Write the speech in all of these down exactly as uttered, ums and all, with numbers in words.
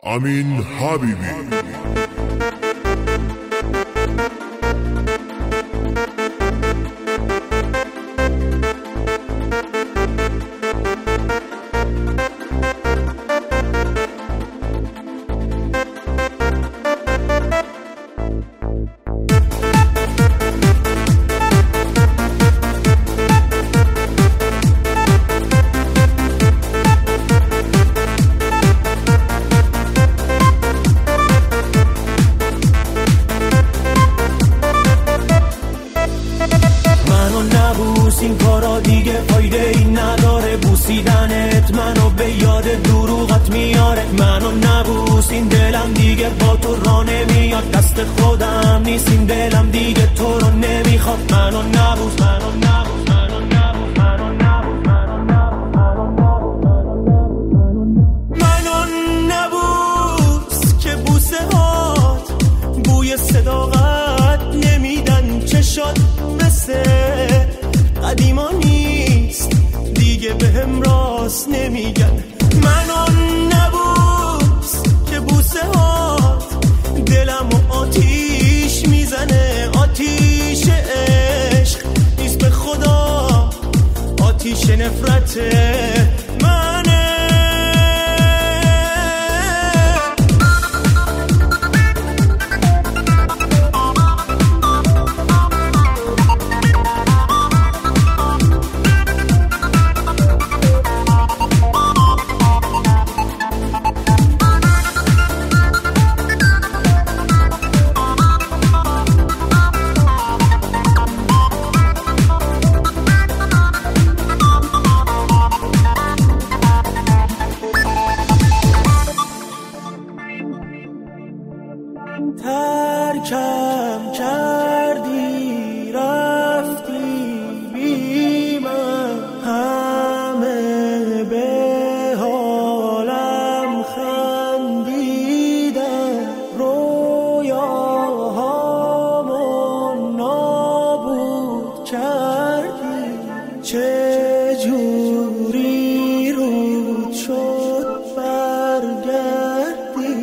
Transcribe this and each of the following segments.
امین حبیبی. این کارا دیگه فایده ای نداره، بوسیدنت منو به یاد دروغت میاره. منو نبوس، این دلم دیگه با تو را نمیاد، دست خودم نیست این دلم دیگه تو رو نمیخواد. منو نبوس، منو نبوس، منو نبوس، منو نبوس، منو نبوس که بوسه هات بوی صداقت نمیدن، چشات مثل قدیما نیست دیگه بهم راست نمیگن. منو نبوس که بوسه هات دلم و آتیش میزنه، آتیش عشق نیست به خدا، آتیش نفرته. منه ترکم کردی رفتی بی من، همه به حالم خندیدن، رویاهامو نابود کردی. چجوری رود شد برگردی؟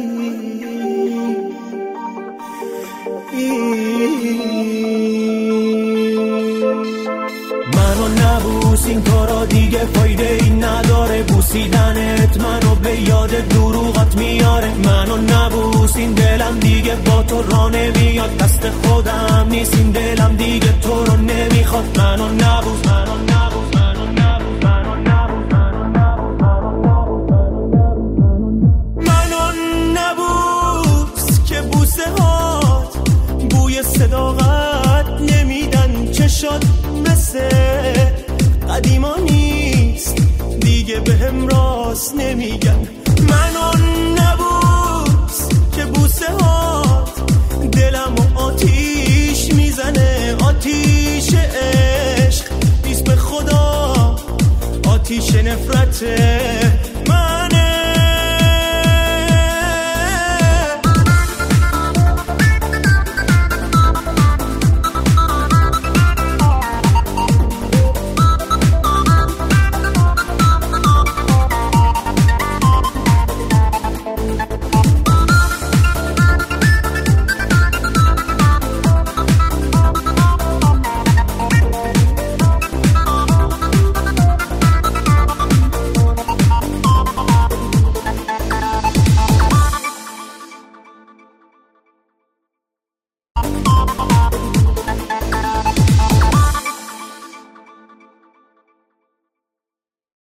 منو نبوس، این کارا دیگه فایده ای نداره، بوسیدنت منو به یاد دروغت میاره. منو نبوس، این دلم دیگه با تو را نمیاد، دست خودم نیست این دلم دیگه تو رو نمیخواد. منو نبوس، منو نبوس، منو نبوس، منو نبوس، منو نبوس که بوسه هات بوی صداقت نمیدن، چشات مثل قدیما نیست دیگه بهم راست نمیگن. منو نبوس که بوسه هات دلم و آتیش میزنه، آتیش عشق نیست به خدا، آتیش نفرته.